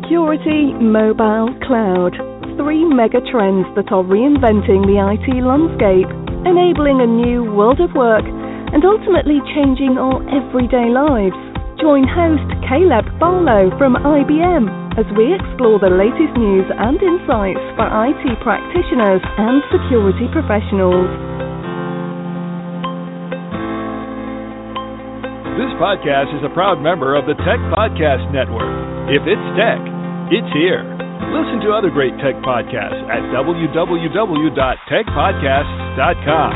Security, mobile, cloud. Three mega trends that are reinventing the IT landscape, enabling a new world of work, and ultimately changing our everyday lives. Join host Caleb Barlow from IBM as we explore the latest news and insights for IT practitioners and security professionals. This podcast is a proud member of the Tech Podcast Network. If it's tech, it's here. Listen to other great tech podcasts at www.techpodcasts.com.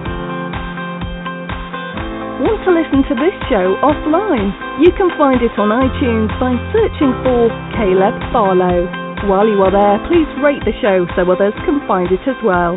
Want to listen to this show offline? You can find it on iTunes by searching for Caleb Barlow. While you are there, please rate the show so others can find it as well.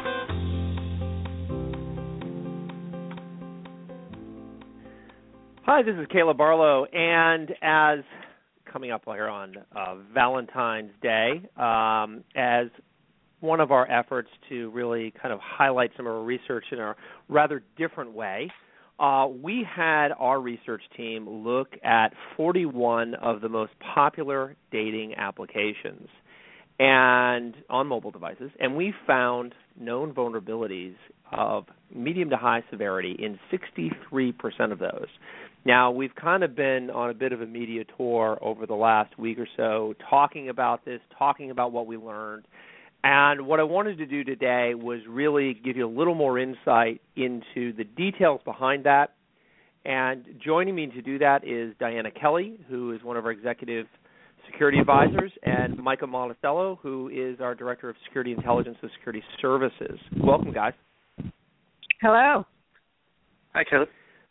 Hi, this is Caleb Barlow, and as coming up here on Valentine's Day, as one of our efforts to really kind of highlight some of our research in a rather different way, we had our research team look at 41 of the most popular dating applications and on mobile devices, and we found known vulnerabilities of medium to high severity in 63% of those. Now, we've kind of been on a bit of a media tour over the last week or so talking about this, talking about what we learned. And what I wanted to do today was really give you a little more insight into the details behind that. And joining me to do that is Diana Kelly, who is one of our executive security advisors, and Micah Monticello, who is our Director of Security Intelligence and Security Services. Welcome, guys. Hello. Hi, Caleb.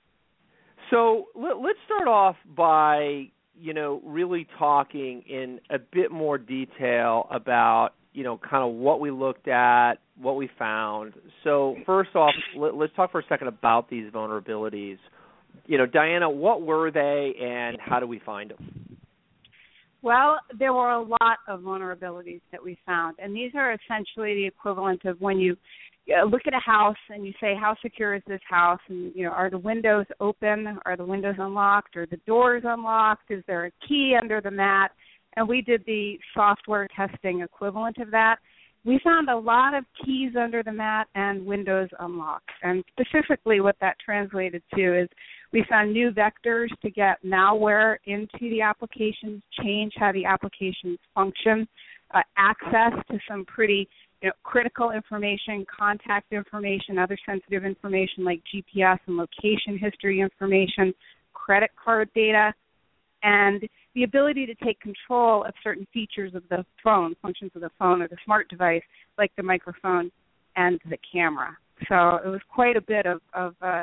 So let's start off by, really talking in a bit more detail about, kind of what we looked at, what we found. So first off, let's talk for a second about these vulnerabilities. Diana, what were they and how do we find them? Well, there were a lot of vulnerabilities that we found, and these are essentially the equivalent of when you look at a house and you say, how secure is this house? And, are the windows open? Are the windows unlocked? Are the doors unlocked? Is there a key under the mat? And we did the software testing equivalent of that. We found a lot of keys under the mat and windows unlocked. And specifically what that translated to is we found new vectors to get malware into the applications, change how the applications function, access to some pretty critical information, contact information, other sensitive information like GPS and location history information, credit card data, and the ability to take control of certain features of the phone, functions of the phone or the smart device, like the microphone and the camera. So it was quite a bit of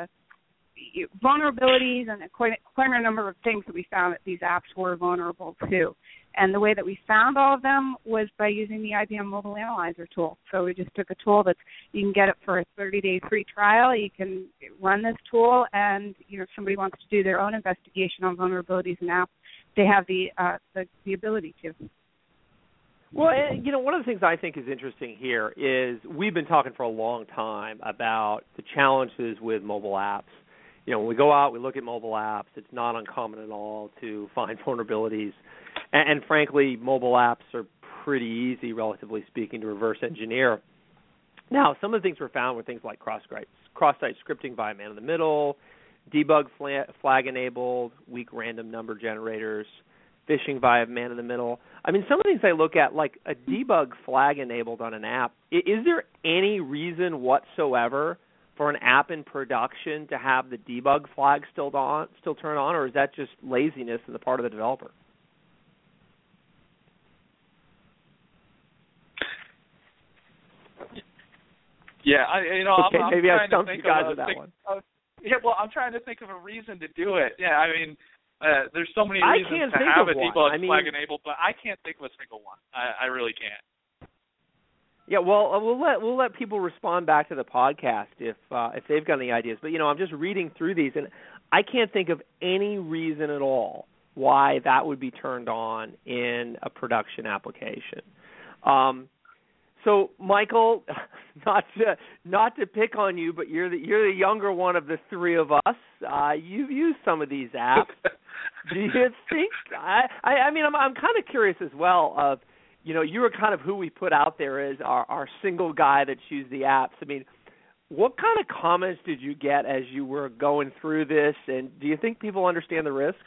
vulnerabilities and quite a number of things that we found that these apps were vulnerable to. And the way that we found all of them was by using the IBM Mobile Analyzer tool. So we just took a tool that you can get it for a 30-day free trial. You can run this tool, and if somebody wants to do their own investigation on vulnerabilities in apps, they have the ability to. Well, one of the things I think is interesting here is we've been talking for a long time about the challenges with mobile apps. When we go out, we look at mobile apps, it's not uncommon at all to find vulnerabilities. And frankly, mobile apps are pretty easy, relatively speaking, to reverse engineer. Now, some of the things we found were things like cross-site scripting via man-in-the-middle, debug flag-enabled, weak random number generators, phishing via man-in-the-middle. I mean, some of the things I look at, like a debug flag-enabled on an app, is there any reason whatsoever for an app in production to have the debug flag still turn on, or is that just laziness on the part of the developer? Yeah, okay, maybe I stumped you guys with that one. I'm trying to think of a reason to do it. Yeah, I mean, there's so many reasons to have a debug flag enabled, but I can't think of a single one. I really can't. Yeah, well, we'll let people respond back to the podcast if they've got any ideas. But I'm just reading through these, and I can't think of any reason at all why that would be turned on in a production application. So, Michael, not to pick on you, but you're the younger one of the three of us. You've used some of these apps. Do you think? I mean, I'm kind of curious as well. Of you were kind of who we put out there as our single guy that used the apps. I mean, what kind of comments did you get as you were going through this? And do you think people understand the risk?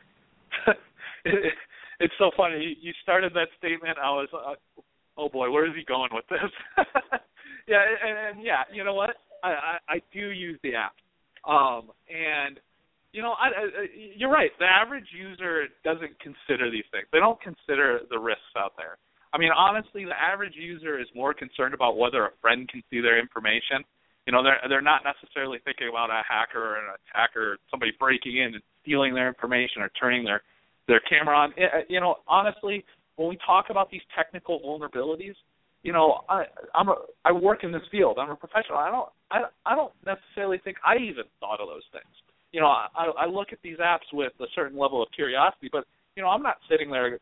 It's so funny. You started that statement. I was, oh boy, where is he going with this? Yeah, and yeah, you know what? I do use the app, and you're right. The average user doesn't consider these things. They don't consider the risks out there. I mean, honestly, the average user is more concerned about whether a friend can see their information. They're not necessarily thinking about a hacker or an attacker, somebody breaking in and stealing their information or turning their camera on. Honestly, when we talk about these technical vulnerabilities, I work in this field. I'm a professional. I don't necessarily think I even thought of those things. I look at these apps with a certain level of curiosity, but I'm not sitting there,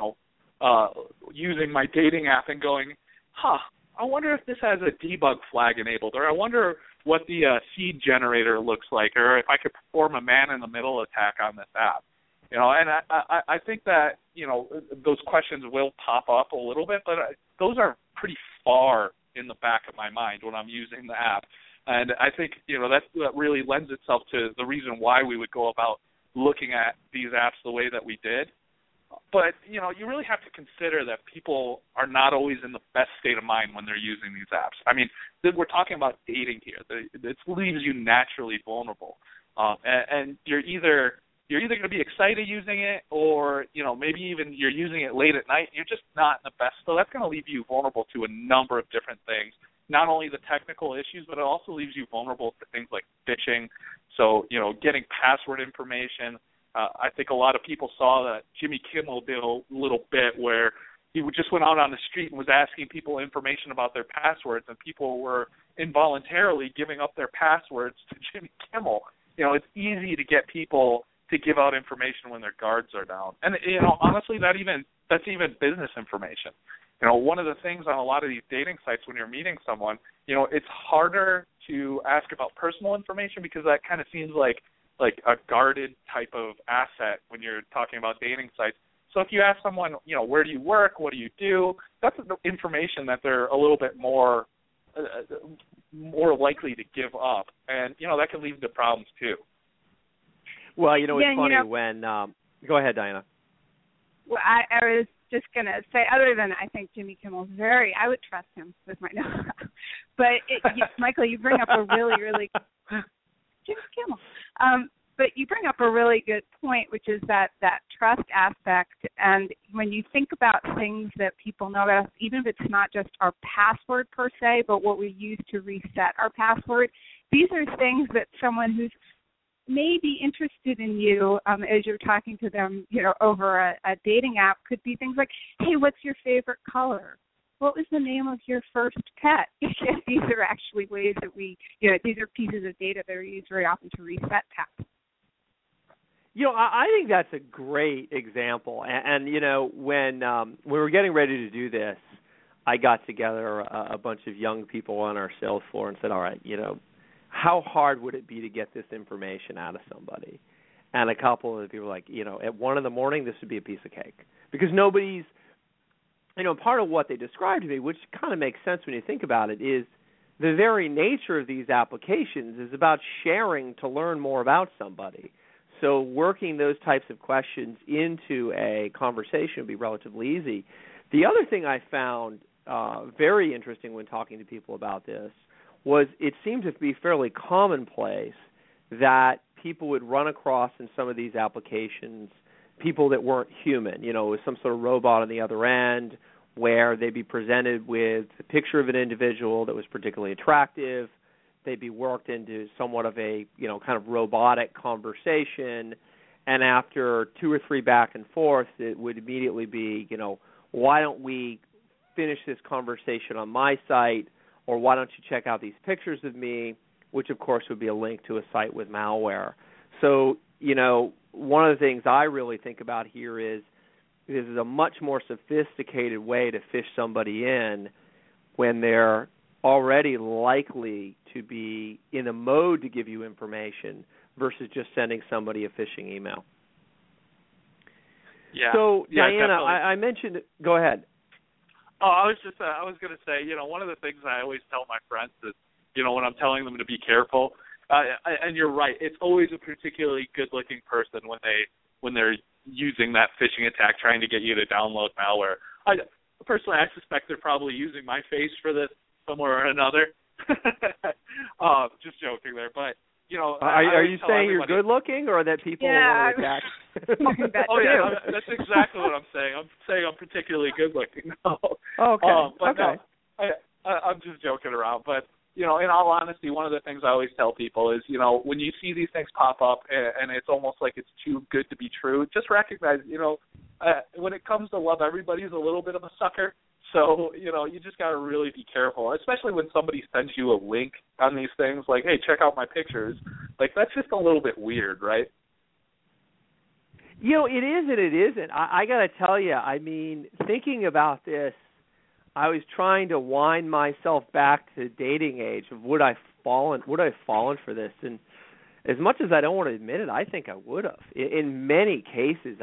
using my dating app and going, I wonder if this has a debug flag enabled, or I wonder what the seed generator looks like, or if I could perform a man-in-the-middle attack on this app. And I think that, those questions will pop up a little bit, but those are pretty far in the back of my mind when I'm using the app. And I think, that really lends itself to the reason why we would go about looking at these apps the way that we did. But, you really have to consider that people are not always in the best state of mind when they're using these apps. I mean, we're talking about dating here. It leaves you naturally vulnerable. And you're either going to be excited using it, or, maybe even you're using it late at night. You're just not in the best. So that's going to leave you vulnerable to a number of different things, not only the technical issues, but it also leaves you vulnerable to things like phishing. So, getting password information. I think a lot of people saw that Jimmy Kimmel did a little bit where he just went out on the street and was asking people information about their passwords, and people were involuntarily giving up their passwords to Jimmy Kimmel. It's easy to get people to give out information when their guards are down. And, honestly, that's even business information. One of the things on a lot of these dating sites when you're meeting someone, it's harder to ask about personal information because that kind of seems like a guarded type of asset when you're talking about dating sites. So if you ask someone, where do you work, what do you do, that's information that they're a little bit more likely to give up. And, that can lead to problems too. Well, it's funny when go ahead, Diana. Well, I was just going to say, other than I think Jimmy Kimmel's I would trust him with my know. But, Michael, you bring up a really, really Jimmy Kimmel. But you bring up a really good point, which is that trust aspect. And when you think about things that people know about us, even if it's not just our password per se, but what we use to reset our password, these are things that someone who's maybe interested in you as you're talking to them, over a dating app could be things like, hey, what's your favorite color? What was the name of your first pet? These are actually ways that these are pieces of data that are used very often to reset apps. I think that's a great example. And when we were getting ready to do this, I got together a bunch of young people on our sales floor and said, all right, how hard would it be to get this information out of somebody? And a couple of the people were like, at 1 a.m, this would be a piece of cake. Because nobody's, part of what they described to me, which kind of makes sense when you think about it, is the very nature of these applications is about sharing to learn more about somebody. So working those types of questions into a conversation would be relatively easy. The other thing I found very interesting when talking to people about this was it seemed to be fairly commonplace that people would run across in some of these applications people that weren't human, with some sort of robot on the other end, where they'd be presented with a picture of an individual that was particularly attractive. They'd be worked into somewhat of a, kind of robotic conversation. And after 2 or 3 back and forth, it would immediately be, why don't we finish this conversation on my site, or why don't you check out these pictures of me, which, of course, would be a link to a site with malware. So, one of the things I really think about here is this is a much more sophisticated way to fish somebody in when they're already likely to be in a mode to give you information versus just sending somebody a phishing email. Yeah. So, yeah, Diana, I mentioned. Go ahead. Oh, I was going to say, one of the things I always tell my friends is, when I'm telling them to be careful, and you're right, it's always a particularly good-looking person when they're using that phishing attack, trying to get you to download malware. Personally, I suspect they're probably using my face for this somewhere or another. Just joking there, but are you saying you're good-looking, or that people want to attack? Oh yeah, that's exactly what I'm saying. I'm saying I'm particularly good-looking. No. Okay. But okay. No, I'm just joking around, but. In all honesty, one of the things I always tell people is, when you see these things pop up and it's almost like it's too good to be true, just recognize, when it comes to love, everybody's a little bit of a sucker. So, you just got to really be careful, especially when somebody sends you a link on these things, like, hey, check out my pictures. Like, that's just a little bit weird, right? It is and it isn't. I got to tell you, thinking about this, I was trying to wind myself back to the dating age of would I have fallen for this, and as much as I don't want to admit it, I think I would have. In many cases,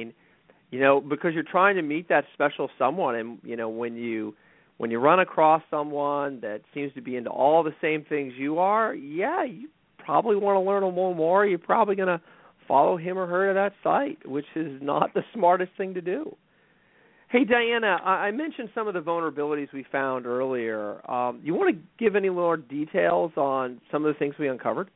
because you're trying to meet that special someone, and when you run across someone that seems to be into all the same things you are, you probably want to learn a little more. You're probably going to follow him or her to that site, which is not the smartest thing to do. Hey, Diana, I mentioned some of the vulnerabilities we found earlier. You want to give any more details on some of the things we uncovered?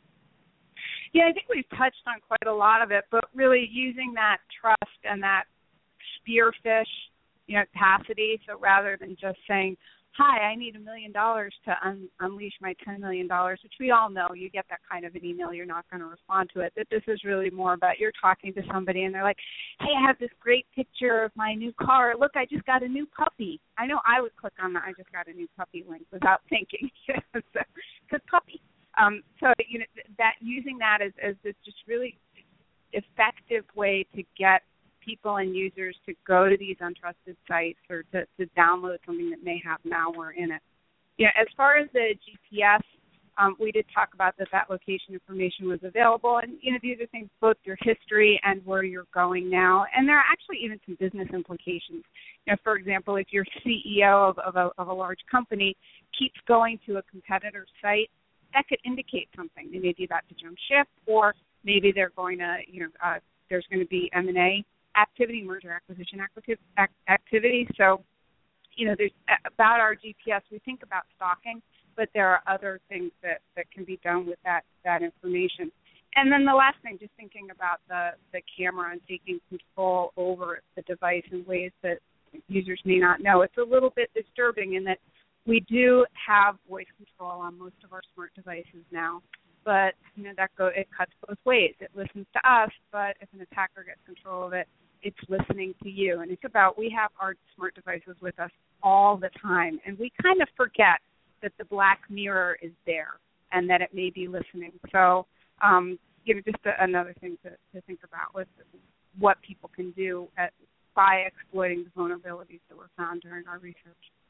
Yeah, I think we've touched on quite a lot of it, but really using that trust and that spearfish, capacity. So rather than just saying, hi, I need $1 million to unleash my $10 million, which we all know, you get that kind of an email, you're not going to respond to it. That this is really more about you're talking to somebody and they're like, hey, I have this great picture of my new car. Look, I just got a new puppy. I know I would click on the I just got a new puppy link without thinking, because puppy. So, that using that as this just really effective way to get people and users to go to these untrusted sites or to download something that may have malware in it. As far as the GPS, we did talk about that location information was available, and these are things, both your history and where you're going now, and there are actually even some business implications. For example, if your CEO of a large company keeps going to a competitor's site, that could indicate something. They may be about to jump ship, or maybe they're going to, there's going to be M&A activity, merger acquisition activity. So, there's about our GPS, we think about stalking, but there are other things that can be done with that information. And then the last thing, just thinking about the camera and taking control over the device in ways that users may not know. It's a little bit disturbing in that we do have voice control on most of our smart devices now. But, it cuts both ways. It listens to us, but if an attacker gets control of it, it's listening to you. And it's about, we have our smart devices with us all the time, and we kind of forget that the black mirror is there and that it may be listening. So, just another thing to think about with what people can do by exploiting the vulnerabilities that were found during our research.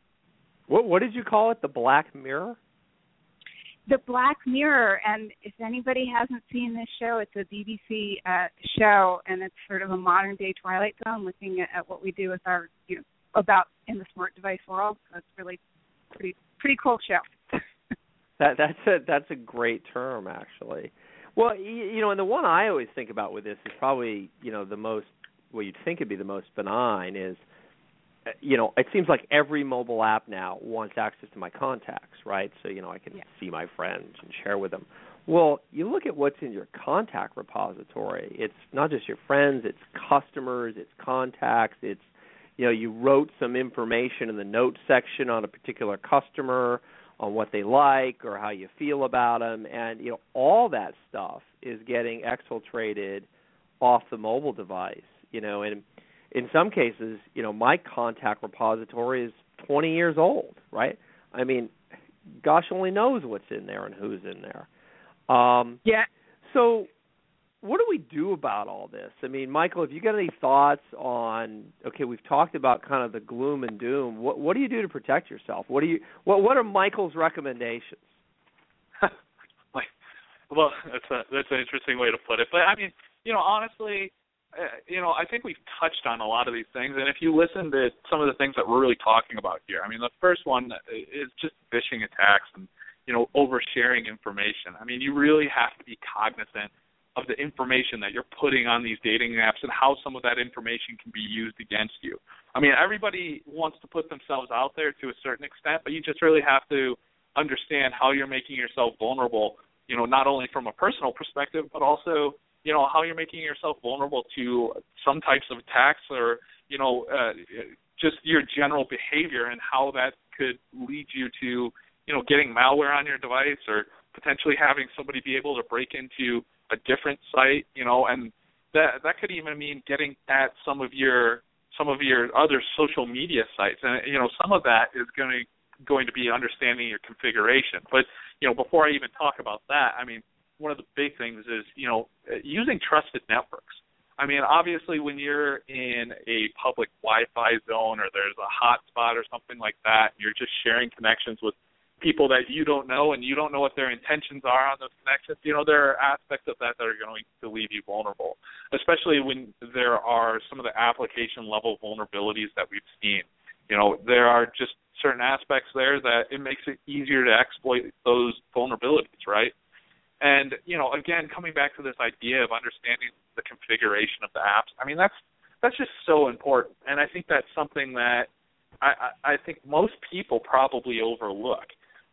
What did you call it, the black mirror? The Black Mirror, and if anybody hasn't seen this show, it's a BBC show, and it's sort of a modern-day Twilight Zone, looking at what we do with our, about in the smart device world. So it's really pretty cool show. That's a great term, actually. Well, and the one I always think about with this is probably, the most, what you'd think would be the most benign is, it seems like every mobile app now wants access to my contacts, right? So, I can see my friends and share with them. Well, you look at what's in your contact repository. It's not just your friends, it's customers, it's contacts, it's, you wrote some information in the notes section on a particular customer, on what they like or how you feel about them. And, all that stuff is getting exfiltrated off the mobile device, and in some cases, my contact repository is 20 years old, right? I mean, gosh only knows what's in there and who's in there. So what do we do about all this? I mean, Michael, have you got any thoughts on, okay, we've talked about kind of the gloom and doom. What do you do to protect yourself? What are Michael's recommendations? Well, that's an interesting way to put it. But, I mean, honestly, I think we've touched on a lot of these things, and if you listen to some of the things that we're really talking about here, I mean, the first one is just phishing attacks and, oversharing information. I mean, you really have to be cognizant of the information that you're putting on these dating apps and how some of that information can be used against you. I mean, everybody wants to put themselves out there to a certain extent, but you just really have to understand how you're making yourself vulnerable, not only from a personal perspective, but also, how you're making yourself vulnerable to some types of attacks or, just your general behavior and how that could lead you to, getting malware on your device or potentially having somebody be able to break into a different site, and that could even mean getting at some of your other social media sites. And, some of that is going to be understanding your configuration. But, before I even talk about that, I mean, one of the big things is, using trusted networks. I mean, obviously when you're in a public Wi-Fi zone or there's a hotspot or something like that, you're just sharing connections with people that you don't know and you don't know what their intentions are on those connections. There are aspects of that are going to leave you vulnerable, especially when there are some of the application level vulnerabilities that we've seen. There are just certain aspects there that it makes it easier to exploit those vulnerabilities, right? And, again, coming back to this idea of understanding the configuration of the apps, I mean, that's just so important. And I think that's something that I think most people probably overlook.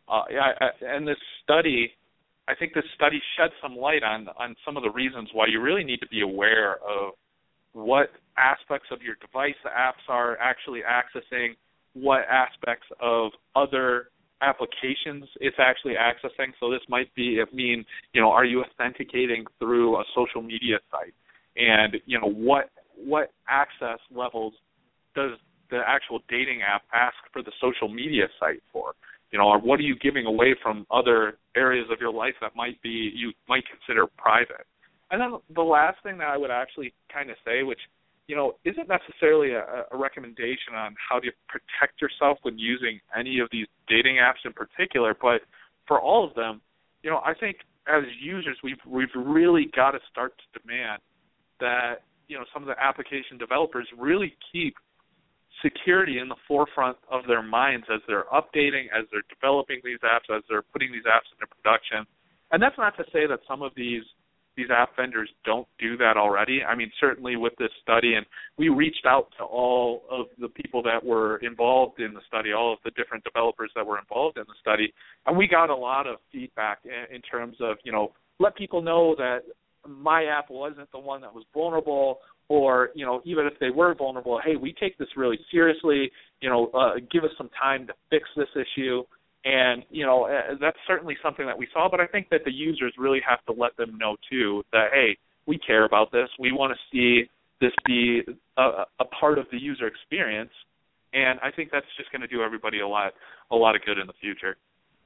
And this study, I think this study sheds some light on some of the reasons why you really need to be aware of what aspects of your device the apps are actually accessing, what aspects of other applications it's actually accessing. So this might mean, are you authenticating through a social media site? And, what access levels does the actual dating app ask for the social media site for? Or what are you giving away from other areas of your life that you might consider private? And then the last thing that I would actually kind of say, which, isn't necessarily a recommendation on how to protect yourself when using any of these dating apps in particular, but for all of them, I think as users we've really got to start to demand that, some of the application developers really keep security in the forefront of their minds as they're updating, as they're developing these apps, as they're putting these apps into production. And that's not to say that some of these app vendors don't do that already. I mean, certainly with this study, and we reached out to all of the people that were involved in the study, all of the different developers that were involved in the study, and we got a lot of feedback in terms of, let people know that my app wasn't the one that was vulnerable, or, even if they were vulnerable, hey, we take this really seriously, give us some time to fix this issue. And, that's certainly something that we saw, but I think that the users really have to let them know, too, that, hey, we care about this. We want to see this be a part of the user experience, and I think that's just going to do everybody a lot of good in the future.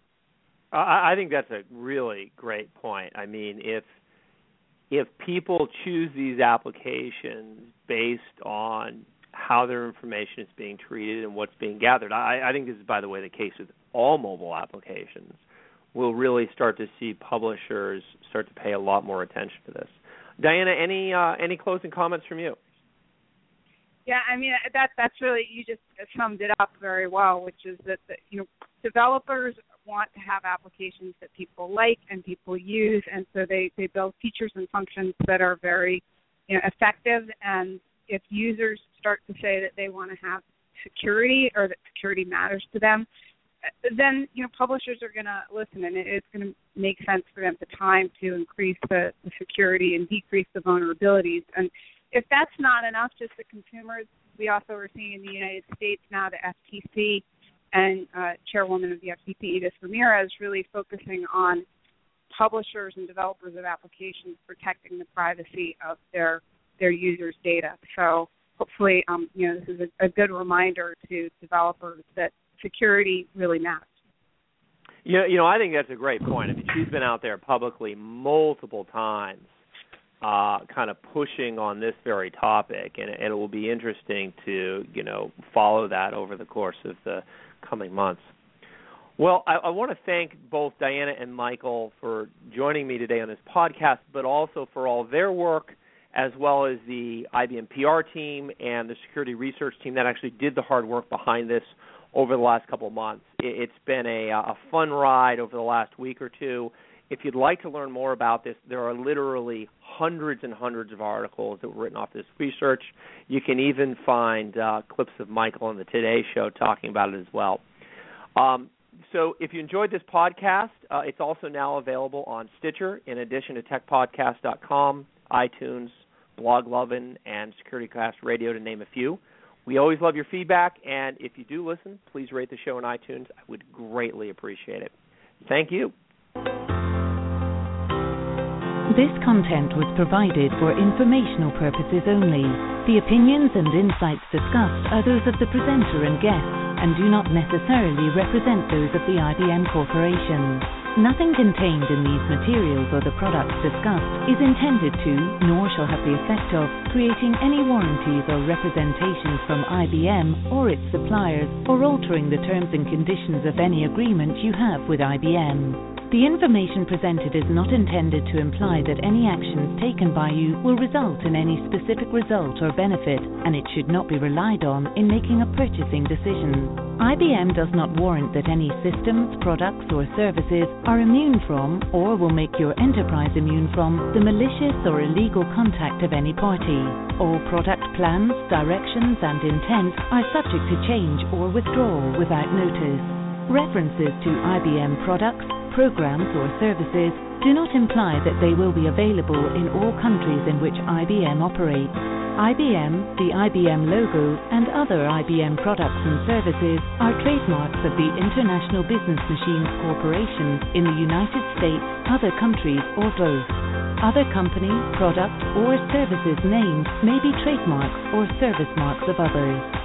I think that's a really great point. I mean, if people choose these applications based on how their information is being treated and what's being gathered, I think this is, by the way, the case with all mobile applications, we'll really start to see publishers start to pay a lot more attention to this. Diana, any closing comments from you? Yeah, I mean, that's really, you just summed it up very well, which is that developers want to have applications that people like and people use, and so they build features and functions that are very effective. And if users start to say that they want to have security, or that security matters to them, then publishers are going to listen, and it's going to make sense for them to increase the security and decrease the vulnerabilities. And if that's not enough, just the consumers, we also are seeing in the United States now the FTC and chairwoman of the FTC, Edith Ramirez, really focusing on publishers and developers of applications protecting the privacy of their users' data. So hopefully, this is a good reminder to developers that security really matters. I think that's a great point. I mean, she's been out there publicly multiple times kind of pushing on this very topic, and it will be interesting to, follow that over the course of the coming months. Well, I want to thank both Diana and Michael for joining me today on this podcast, but also for all their work as well as the IBM PR team and the security research team that actually did the hard work behind this over the last couple of months. It's been a fun ride over the last week or two. If you'd like to learn more about this, there are literally hundreds and hundreds of articles that were written off this research. You can even find clips of Michael on the Today Show talking about it as well. So if you enjoyed this podcast, it's also now available on Stitcher, in addition to techpodcast.com, iTunes, BlogLovin, and SecurityCast Radio, to name a few. We always love your feedback, and if you do listen, please rate the show on iTunes. I would greatly appreciate it. Thank you. This content was provided for informational purposes only. The opinions and insights discussed are those of the presenter and guests and do not necessarily represent those of the IBM Corporation. Nothing contained in these materials or the products discussed is intended to, nor shall have the effect of, creating any warranties or representations from IBM or its suppliers, or altering the terms and conditions of any agreement you have with IBM. The information presented is not intended to imply that any actions taken by you will result in any specific result or benefit, and it should not be relied on in making a purchasing decision. IBM does not warrant that any systems, products, or services are immune from, or will make your enterprise immune from, the malicious or illegal contact of any party. All product plans, directions, and intent are subject to change or withdrawal without notice. References to IBM products, programs, or services do not imply that they will be available in all countries in which IBM operates. IBM, the IBM logo, and other IBM products and services are trademarks of the International Business Machines Corporation in the United States, other countries, or both. Other company, product, or services named may be trademarks or service marks of others.